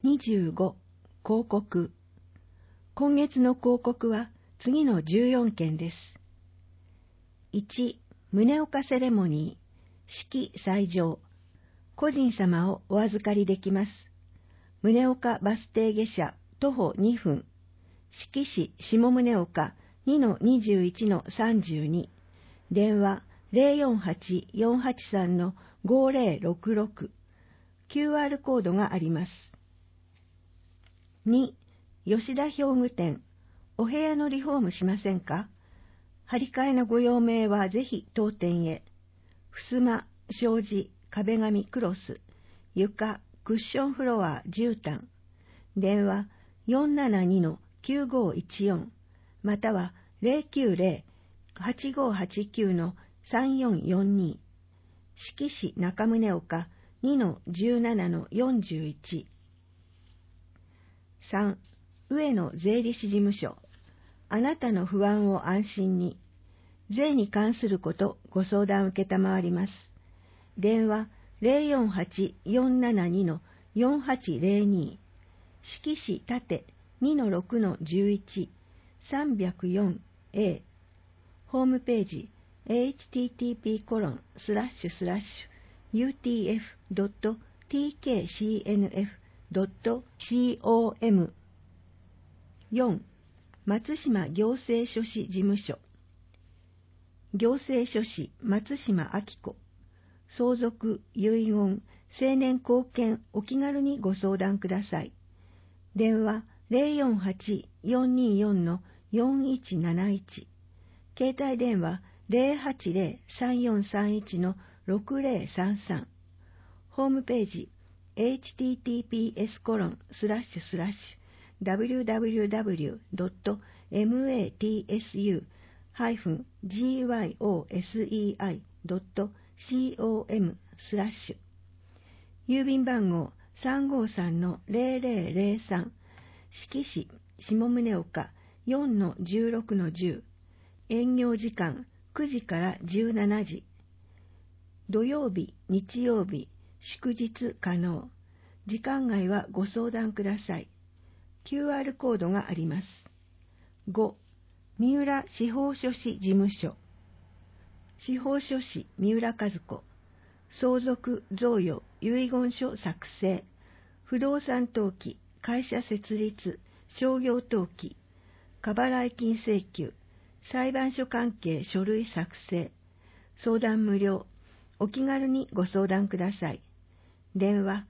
25、広告。今月の広告は次の14件です。1、宗岡セレモニー、式斎場。個人様をお預かりできます。宗岡バス停下車徒歩2分。式市下宗岡 2-21-32。電話 048-483-5066。QR コードがあります。2、吉田表具店。お部屋のリフォームしませんか？張り替えのご用命はぜひ当店へ。襖、障子、壁紙、クロス、床、クッションフロア、絨毯。電話 472-9514 または 090-8589-3442。式市中宗岡 2-17-41。3、上野税理士事務所。あなたの不安を安心に。税に関することご相談受けたまわります。電話 048-472-4802。式市縦 2-6-11 304A。ホームページ http://utf.tkcnf.com。 4、松島行政書士事務所。行政書士松島明子。相続、遺言、成年後見お気軽にご相談ください。電話 048-424-4171。携帯電話 080-3431-6033。ホームページ https://www.matsu-gyosei.com。 郵便番号 353-0003。式市下宗岡 4-16-10。営業時間9時から17時。土曜日、日曜日、祝日可能。時間外はご相談ください。QR コードがあります。5、三浦司法書士事務所。司法書士三浦和子。相続、贈与、遺言書作成、不動産登記、会社設立、商業登記、過払い金請求、裁判所関係書類作成。相談無料。お気軽にご相談ください。電話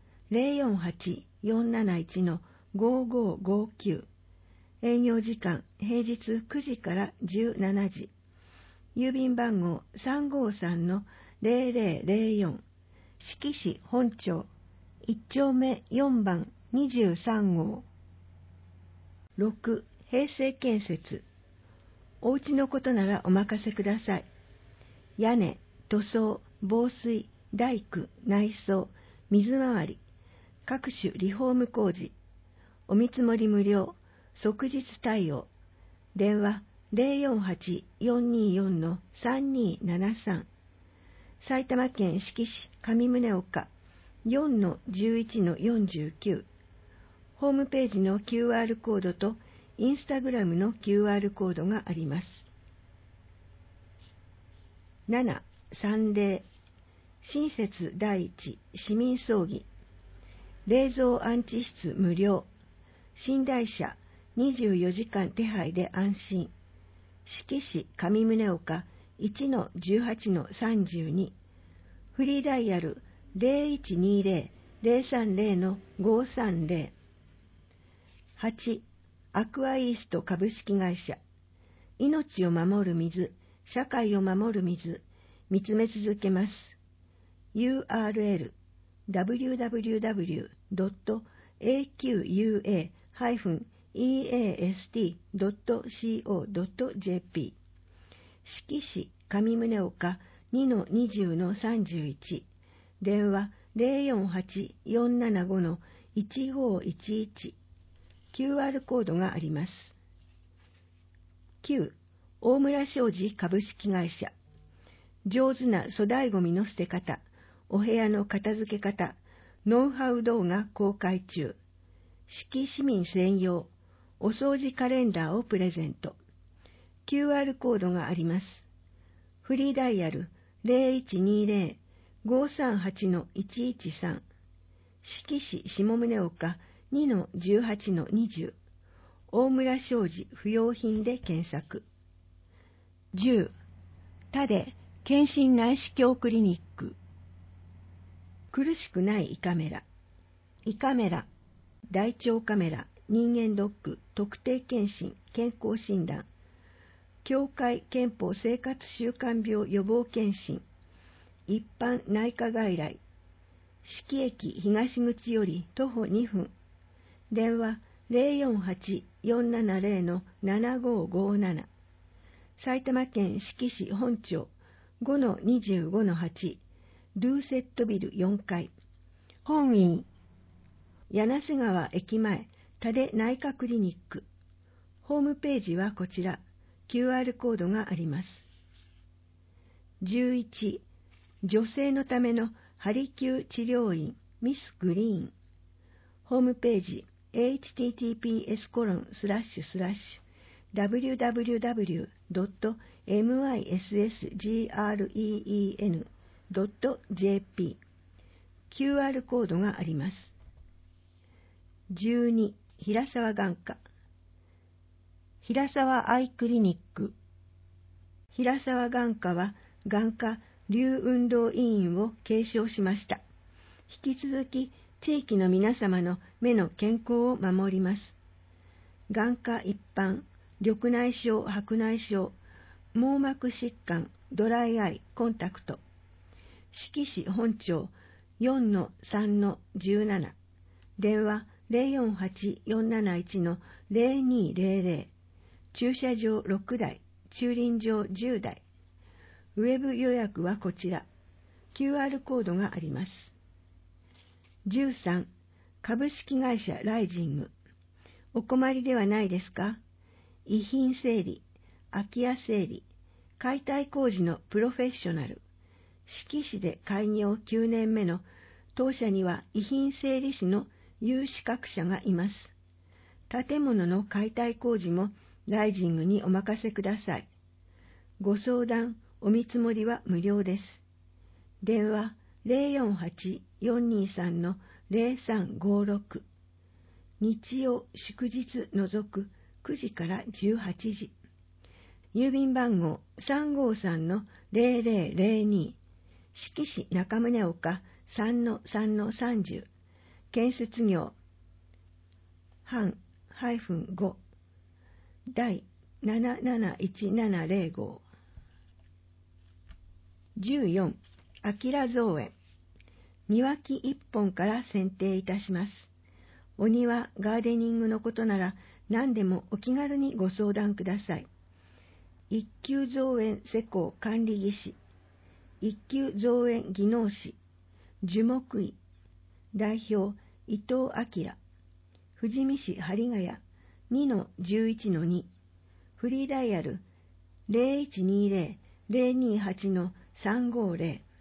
048-471-5559。営業時間平日9時から17時。郵便番号 353-0004。式市本町1丁目4番23号。6、平成建設。お家のことならお任せください。屋根、塗装、防水、大工、内装、水回り、各種リフォーム工事。お見積もり無料、即日対応。電話 048-424-3273。埼玉県志木市上宗岡 4-11-49。ホームページの QR コードとインスタグラムの QR コードがあります。7、参礼。親切第一市民葬儀。冷蔵安置室無料。寝台車24時間手配で安心。志木市上宗岡 1-18-32。フリーダイヤル 0120-030-530。8、アクアイースト株式会社。命を守る水、社会を守る水、見つめ続けます。URL www.aqua-east.co.jp。 志木市上宗岡 2-20-31。電話 048-475-1511。QR コードがあります。9、大村商事株式会社。上手な粗大ごみの捨て方、お部屋の片付け方、ノウハウ動画公開中。 式市民専用お掃除カレンダーをプレゼント。QR コードがあります。フリーダイヤル 0120-538-113 志木市下宗岡 2-18-20 大村商事不用品で検索。10. 他で検診内視鏡クリニック。苦しくない胃カメラ。胃カメラ、大腸カメラ、人間ドック、特定健診、健康診断、協会憲法生活習慣病予防検診、一般内科外来、志木駅東口より徒歩2分、電話 048-470-7557、埼玉県志木市本町 5-25-8、ルーセットビル4階、本院、柳瀬川駅前、田出内科クリニック。ホームページはこちら、QR コードがあります。11. 女性のためのハリキュー治療院ミスグリーン。ホームページ https://www.missgreen.jp QR コードがあります。12. 平沢眼科。平沢アイクリニック。平沢眼科は眼科龍運動委員を継承しました。引き続き地域の皆様の目の健康を守ります。眼科一般、緑内障、白内障、網膜疾患、ドライアイ、コンタクト。志木市本町 4-3-17、電話 048-471-0200、駐車場6台、駐輪場10台。ウェブ予約はこちら。QR コードがあります。13. 株式会社ライジング。お困りではないですか？遺品整理、空き家整理、解体工事のプロフェッショナル。志木市で開業9年目の当社には遺品整理士の有資格者がいます。建物の解体工事もライジングにお任せください。ご相談、お見積もりは無料です。電話 048-423-0356。日曜祝日除く9時から18時。郵便番号 353-0002。志木市中宗岡 3-3-30。建設業半-5第771705。14. あきら造園。庭木1本から剪定いたします。お庭、ガーデニングのことなら何でもお気軽にご相談ください。一級造園施工管理技師、一級造園技能士、樹木医、代表伊藤明、富士見市針ヶ谷 2-11-2、フリーダイヤル 0120-028-350